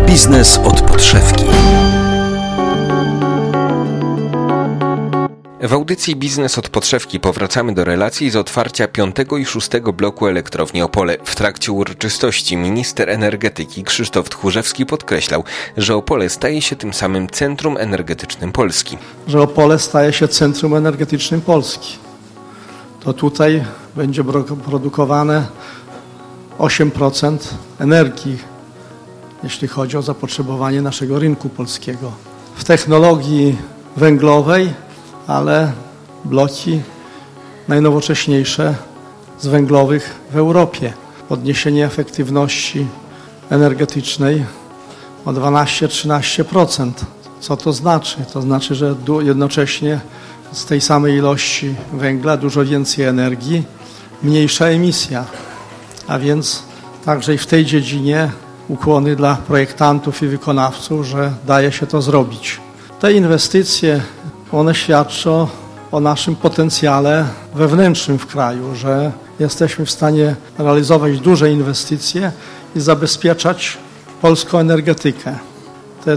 Biznes od podszewki. W audycji Biznes od podszewki powracamy do relacji z otwarcia 5. i 6. bloku elektrowni Opole. W trakcie uroczystości minister energetyki Krzysztof Tchórzewski podkreślał, że Opole staje się tym samym centrum energetycznym Polski. Że Opole staje się centrum energetycznym Polski. To tutaj będzie produkowane 8% energii, jeśli chodzi o zapotrzebowanie naszego rynku polskiego. W technologii węglowej, ale bloki najnowocześniejsze z węglowych w Europie. Podniesienie efektywności energetycznej o 12-13%. Co to znaczy? To znaczy, że jednocześnie z tej samej ilości węgla dużo więcej energii, mniejsza emisja. A więc także i w tej dziedzinie ukłony dla projektantów i wykonawców, że daje się to zrobić. Te inwestycje, one świadczą o naszym potencjale wewnętrznym w kraju, że jesteśmy w stanie realizować duże inwestycje i zabezpieczać polską energetykę. Te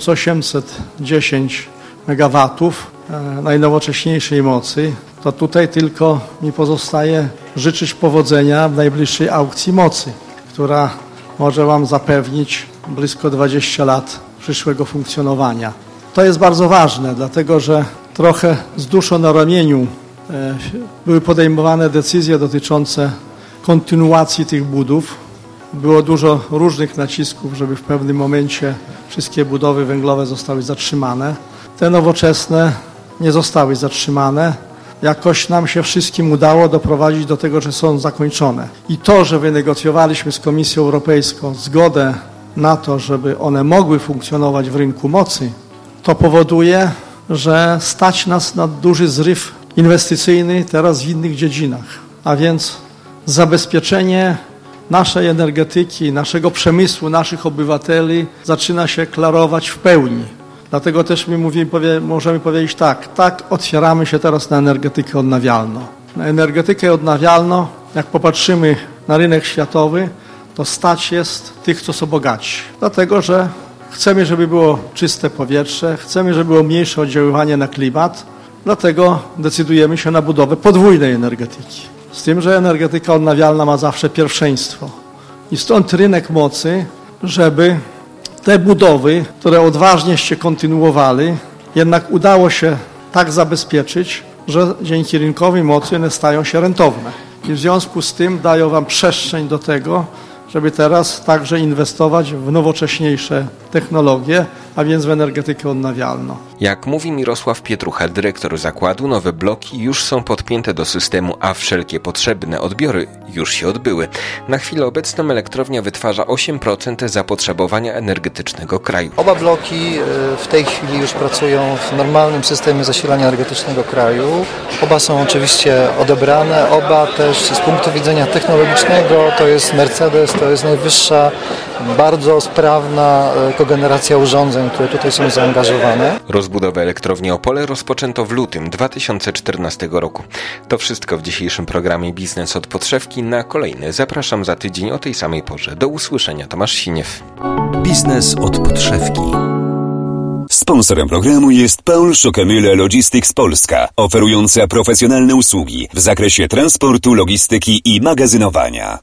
1810 megawatów najnowocześniejszej mocy, to tutaj tylko mi pozostaje życzyć powodzenia w najbliższej aukcji mocy, która może Wam zapewnić blisko 20 lat przyszłego funkcjonowania. To jest bardzo ważne, dlatego że trochę z duszą na ramieniu były podejmowane decyzje dotyczące kontynuacji tych budów. Było dużo różnych nacisków, żeby w pewnym momencie wszystkie budowy węglowe zostały zatrzymane. Te nowoczesne nie zostały zatrzymane. Jakoś nam się wszystkim udało doprowadzić do tego, że są zakończone. I to, że wynegocjowaliśmy z Komisją Europejską zgodę na to, żeby one mogły funkcjonować w rynku mocy, to powoduje, że stać nas na duży zryw inwestycyjny teraz w innych dziedzinach. A więc zabezpieczenie naszej energetyki, naszego przemysłu, naszych obywateli zaczyna się klarować w pełni. Dlatego też my możemy powiedzieć tak, otwieramy się teraz na energetykę odnawialną. Na energetykę odnawialną, jak popatrzymy na rynek światowy, to stać jest tych, co są bogaci. Dlatego, że chcemy, żeby było czyste powietrze, chcemy, żeby było mniejsze oddziaływanie na klimat, dlatego decydujemy się na budowę podwójnej energetyki. Z tym, że energetyka odnawialna ma zawsze pierwszeństwo. I stąd rynek mocy, żeby te budowy, które odważnieście kontynuowali, jednak udało się tak zabezpieczyć, że dzięki rynkowej mocy one stają się rentowne. I w związku z tym dają Wam przestrzeń do tego, żeby teraz także inwestować w nowocześniejsze technologie, a więc w energetykę odnawialną. Jak mówi Mirosław Pietrucha, dyrektor zakładu, nowe bloki już są podpięte do systemu, a wszelkie potrzebne odbiory już się odbyły. Na chwilę obecną elektrownia wytwarza 8% zapotrzebowania energetycznego kraju. Oba bloki w tej chwili już pracują w normalnym systemie zasilania energetycznego kraju. Oba są oczywiście odebrane, oba też z punktu widzenia technologicznego to jest Mercedes, to jest najwyższa, bardzo sprawna kogeneracja urządzeń, które tutaj są zaangażowane. Rozbudowę elektrowni Opole rozpoczęto w lutym 2014 roku. To wszystko w dzisiejszym programie Biznes od podszewki. Na kolejny zapraszam za tydzień o tej samej porze. Do usłyszenia. Tomasz Siniew. Biznes od podszewki. Sponsorem programu jest Paul Schockemühle Logistics Polska, oferująca profesjonalne usługi w zakresie transportu, logistyki i magazynowania.